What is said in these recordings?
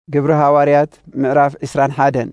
ግብረ ሐዋርያት ምዕራፍ 21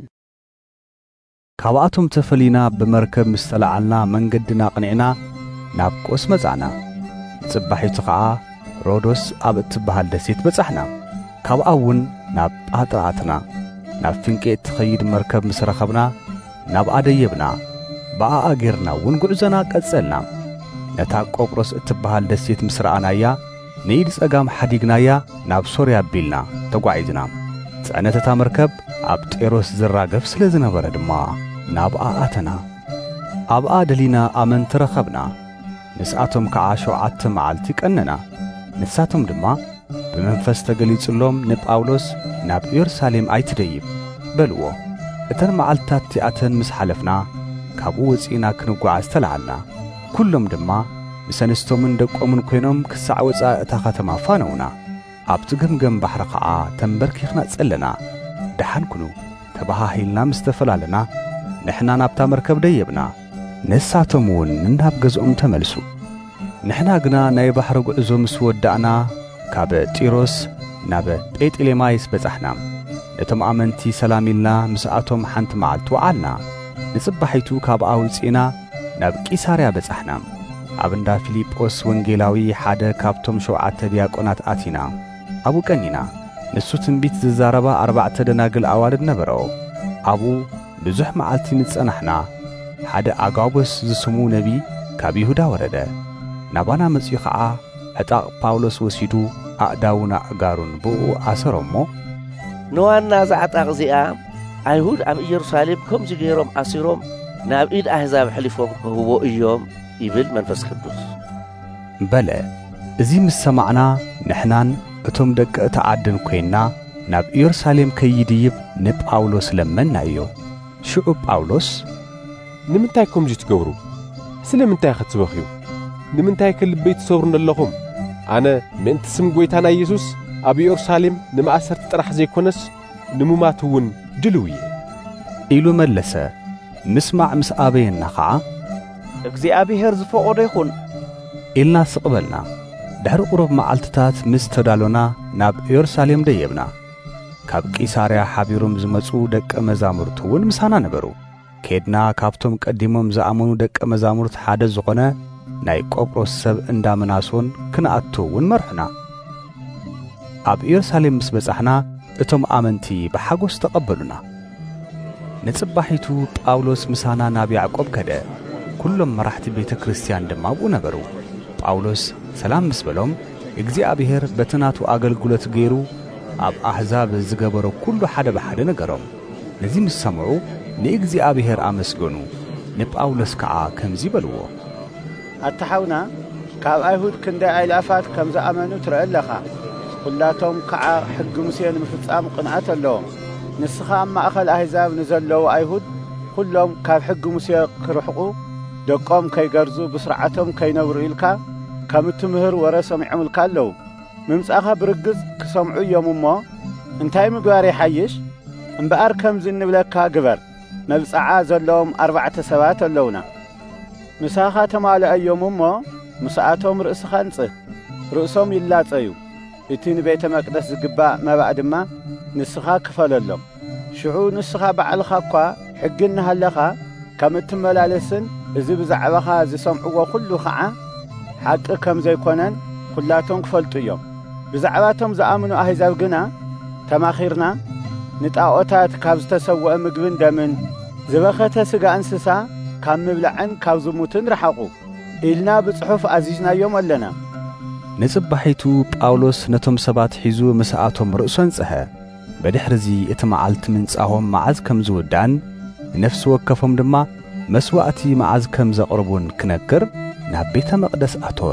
ካብኣቶም ተፈሊና በመርከብ ምስተላዓልና መንገድና ቅንዕና ናብ ቆስ መጻና ጽባሒቱ ኸዓ ሮዶስ ኣብ እትበሃል ደሴት በጻሕና ካብኣውን ናብ ጳጥራኣትና ናብ ፍንቄት ትኸይድ መርከብ ምስ ረኸብና ናብ ኣደየብና በኣኣ ጌርና እውን ጉዕዞና ቀጸልና ነታ ቆጵሮስ እትበሃል ደሴት ምስ ረኣናያ ንኢድ ጸጋም ሓዲግናያ ናብ ሶርያ ኣቢልና ተጓዒዝና ጽዕነተታ መርከብ ኣብ ጤሮስ ዝራገፍ ስለ ዝነበረ ድማ ናብኣ ኣተና ኣብኣ ደሊና ኣመንቲ ረኸብና ንስኣቶም ከዓ 7 መዓልቲ ቀነና ንሳቶም ድማ ብመንፈስ ተገሊጹሎም ንጳውሎስ ናብ ኢየሩሳሌም ኣይትደይብ በልዎ እተን መዓልትታት እቲኣተን ምስ ሓለፍና ካብኡ ወፂና ክንጓዓዝ ተለዓልና ኩሎም ድማ ምሰንስቶምን ደቆምን ኮይኖም ክሳዕ ወፃእ እታ ከተማ ፋነውና ኣብቲ ገምገም ባሕሪ ኸዓ ተንበርኪኽና ጸለና ደሓንኩኑ ተባሃሂልና ምስ ተፈላለና ንሕና ናብታ መርከብ ደየብና ንሳቶም እውን ናብ ገዝኦም ተመልሱ ንሕና ግና ናይ ባሕሪ ጉዕዞ ምስ ወዳእና ካብ ጢሮስ ናብ ጴጥሌማይስ በጻሕና ነቶም ኣመንቲ ሰላም ኢልና ምስኣቶም ሓንቲ መዓልቲ ወዓልና ንጽባሒቱ ካብኣ ውፂና ናብ ቂሳርያ በጻሕና ኣብ እንዳ ፊልጶስ ወንጌላዊ ሓደ ካብቶም 7 ዲያቆናት ኣቲና ኣብኡ ቀኒና ንሱ ትንቢት ዝዛረባ 4 ደናግል ኣዋልድ ነበሮ ኣብኡ ብዙሕ መዓልቲ ንጸናሕና ሓደ ኣጋቦስ ዝስሙ ነቢ ካብ ይሁዳ ወረደ ናባና መጺኡ ኸዓ ዕጣቕ ጳውሎስ ወሲዱ ኣእዳውን ኣእጋሩን ብኡ ኣሰሮሞ ንዋና ዛዕጣቕ እዚኣ ኣይሁድ ኣብ ኢየሩሳሌም ከምዚ ገይሮም ኣሲሮም ናብ ኢድ ኣሕዛብ ሕሊፎም ክህቦ እዮም ይብል መንፈስ ቅዱስ በለ እዚ ምስ ሰማዕና ንሕናን እቶም ደቀ ተዓድን ኮይንና ናብ ኢየሩሳሌም ከይድይብ ንጳውሎስ ለመና እዩ ሽዑ ጳውሎስ ንምንታይ ከምዚ ትገብሩ ስለምንታይ ኸትበኽዩ ንምንታይ ክልበይ ትሰብሩን ኣለኹም ኣነ ምእንቲ ስም ጐይታና ኢየሱስ ኣብ ኢየሩሳሌም ንማእሰርቲ ጥራሕ ዘይኮነስ ንሙማት እውን ድልው እየ ኢሉ መለሰ ምስማዕ ምስ ኣበየና ኸዓ እግዚአብሔር ዝፈቐዶ ይኹን ኢልና ስቕበልና ድሕሪ ቁሩብ መዓልትታት ምስ ተዳሎና ናብ ኢየሩሳሌም ደየብና ካብ ቂሳርያ ሓቢሮም ዝመጹ ደቀ መዛሙርቱ እውን ምሳና ነበሩ ከድና ካብቶም ቀዲሞም ዝኣመኑ ደቀ መዛሙርት ሓደ ዝኾነ ናይ ቆጵሮስ ሰብ እንዳመናሶን ክንኣቱ እውን መርሑና ኣብ ኢየሩሳሌም ምስ በጻሕና እቶም ኣመንቲ ብሓጎስ ተቐበሉና ንጽባሒቱ ጳውሎስ ምሳና ናብ ያዕቆብ ከደ ኩሎም መራሕቲ ቤተ ክርስቲያን ድማ ኣብኡ ነበሩ ጳውሎስ ሰላም ምስ በሎም እግዚአብሔር በትናቱ ኣገልግሎት ገይሩ ኣብ ኣሕዛብ ዝገበሮ ኩሉ ሓደ ብሓደ ነገሮም ነዚ ምስ ሰምዑ ንእግዚአብሔር ኣመስገኑ ንጳውሎስ ከዓ ከምዚ በልዎ ኣተሓውና ካብ ኣይሁድ ክንደይ ኣእላፋት ከም ዝኣመኑ ትርኢ ኣለኻ ኩላቶም ከዓ ሕጊ ሙሴ ንምፍጻም ቅንዓት ኣለዎም ንስኻ ኣብ ማእኸል ኣሕዛብ ንዘለዉ ኣይሁድ ኩሎም ካብ ሕጊ ሙሴ ክርሕቑ ደቆም ከይገርዙ ብስርዓቶም ከይነብሩ ኢልካ ከም እትምህር ወረ ሰሚዖምልካ ኣለዉ ምምጻኻ ብርግጽ ክሰምዑ እዮም እሞ እንታይ ምግባር ይሓይሽ እምበኣር ከምዚ እንብለካ ግበር መብጻዓ ዘለዎም 4 ሰባት ኣለውና ምሳኻ ተማልአ እዮም እሞ ምስኣቶም ርእስኻ እንጽህ ርእሶም ይላጸዩ እቲ ንቤተ መቅደስ ዝግባእ መባእ ድማ ንስኻ ክፈለሎም ሽዑ ንስኻ በዓልኻ እኳ ሕጊ እናሃለኻ ከም እትመላለስን እዚ ብዛዕባኻ ዝሰምዕዎ ኩሉ ኸዓ ሓቂ ከም ዘይኮነን ኩላቶም ክፈልጡ እዮም ብዛዕባቶም ዝኣምኑ ኣሕዛብ ግና ተማኺርና ንጣዖታት ካብ ዝተሰውአ ምግብን ደምን ዝበኸተ ሥጋ እንስሳ ካብ ምብላዕን ካብ ዝሙትን ረሓቑ ኢልና ብጽሑፍ ኣዚዝናዮም ኣለና ንጽባሒቱ ጳውሎስ ነቶም ሰባት ሒዙ ምስኣቶም ርእሶን ጸሐ በድሕሪዚ እቲ መዓልቲ ምንጻሆም መዓዝ ከም ዝውዳን ነፍሲ ወከፎም ድማ መስዋዕቲ መዓዝ ከም ዘቕርቡን ክነግር ናብ ቤተ መቕደስ ኣተወ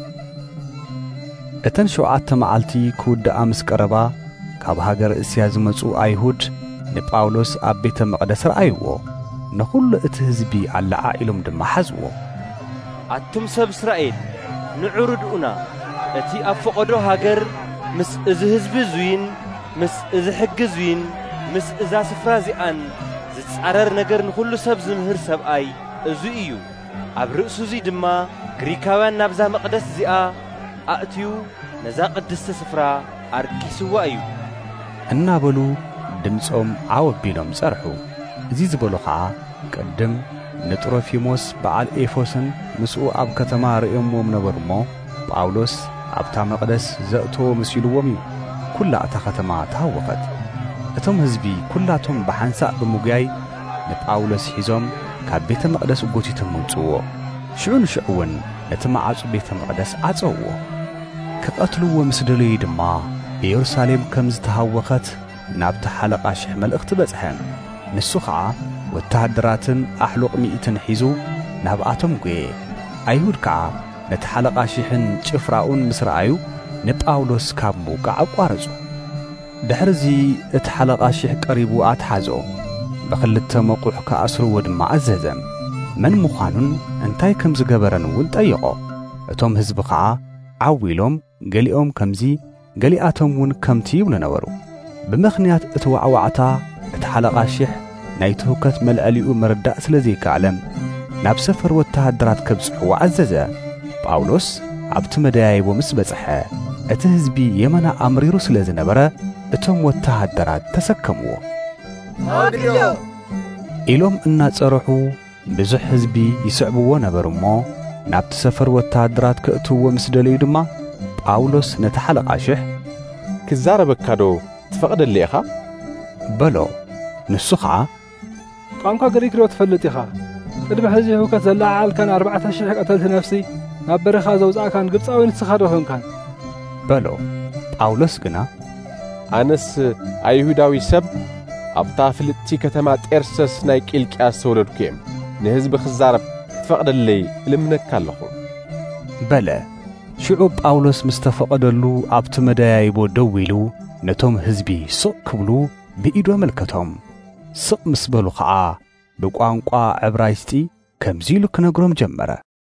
እተን 7 መዓልቲ ክውድኣ ምስ ቀረባ ካብ ሃገር እስያ ዝመጹ ኣይሁድ ንጳውሎስ ኣብ ቤተ መቕደስ ረኣይዎ ንኹሉ እቲ ህዝቢ ኣለዓ ኢሎም ድማ ሓዝዎ ኣቱም ሰብ እስራኤል ንዑርድኡና እቲ ኣብ ፈቐዶ ሃገር ምስ እዚ ህዝቢ እዙይን ምስ እዚ ሕጊ እዙይን ምስ እዛ ስፍራ እዚኣን ዝጻረር ነገር ንኹሉ ሰብ ዝምህር ሰብኣይ እዙይ እዩ ኣብ ርእሱ እዙይ ድማ ግሪካውያን ናብዛ መቕደስ እዚኣ ኣእትዩ ነዛ ቅድስቲ ስፍራ ኣርኪስዋ እዩ እናበሉ ድምፆም ዓወቢሎም ጸርሑ። እዚ ዝበሉ ኸዓ ቅድም ንጥሮፊሞስ በዓል ኤፎስን ምስኡ ኣብ ከተማ ርእዮሞም ነበሩ እሞ ጳውሎስ ኣብታ መቕደስ ዘእተዎ መሲልዎም እዩ። ኩላ እታ ከተማ ተሃወኸት። እቶም ህዝቢ ኩላቶም ብሓንሳእ ብምጉያይ ንጳውሎስ ሒዞም ካብ ቤተ መቕደስ ጎቲቶም መምጽዎ። ሽዑ ንሽዑ እውን ነቲ ማዕጹ ቤተ መቕደስ ኣጸውዎ። ክቐትልዎ ምስ ደለዩ ድማ ኢየሩሳሌም ከም ዝተሃወኸት ናብቲ ሓለቓ ሽሕ መልእኽቲ በጽሐ። ንሱ ኸዓ ወታሃደራትን ኣሕሉቕ ሚእትን ሒዙ ናብኣቶም ጐየ። ኣይሁድ ከዓ ነቲ ሓለቓ ሽሕን ጭፍራኡን ምስ ረኣዩ ንጳውሎስ ካብ ምውቃዕ ኣቋረጹ። ድሕርዚ እቲ ሓለቓ ሽሕ ቀሪቡ ኣትሓዞ። ብኽልተ መቑሕ ከኣስርዎ ድማ ኣዘዘ። መን ምዃኑን እንታይ ከም ዝገበረን እውን ጠየቖ። እቶም ህዝቢ ኸዓ ዓዊሎም ገሊኦም ከምዚ ገሊኣቶም እውን ከምቲ ይብሉ ነበሩ። ብምኽንያት እቲ ዋዕዋዕታ እቲ ሓለቓ ሽሕ ናይ ትውከት መልዕሊኡ መርዳእ ስለ ዘይከኣለም ናብ ሰፈር ወታሃደራት ከብጽሕዎ ኣዘዘ። ጳውሎስ ኣብቲ መደያይቦ ምስ በጽሐ እቲ ህዝቢ የመና ኣምሪሩ ስለ ዝነበረ እቶም ወታሃደራት ተሰከምዎ። ኢሎም እናጸርሑ ብዙሕ ህዝቢ ይስዕብዎ ነበሩ እሞ ናብቲ ሰፈር ወታሃደራት ክእትውዎ ምስ ደለዩ ድማ ጳውሎስ ነቲ ሓለቓ ሽሕ ክዛረበካ ዶ ትፈቕደሊ ኢኻ በሎ። ንሱ ኸዓ ቋንቋ ግሪክ ዶ ትፈልጥ ኢኻ? ቅድሚ ሕዚ ህውከት ዘለዓዓልካን 4,000 ቀተልቲ ነፍሲ ናብ በረኻ ዘውፃእካን ግብፃዊ ንስኻ ዶ ኾንካን በሎ። ጳውሎስ ግና ኣነስ ኣይሁዳዊ ሰብ ኣብታ ፍልጥቲ ከተማ ጤርሰስ ናይ ቂልቅያስ ተወለድኩ እየ። ንህዝቢ ክዛረብ ትፈቕደለይ እልምነካ ኣለኹ በለ። ሽዑ ጳውሎስ ምስ ተፈቐደሉ ኣብቲ መደያይቦ ደው ኢሉ ነቶም ህዝቢ ስቕ ክብሉ ብኢዱ ኣመልከቶም። ስቕ ምስ በሉ ኸዓ ብቋንቋ ዕብራይስጢ ከምዚ ኢሉ ክነግሮም ጀመረ።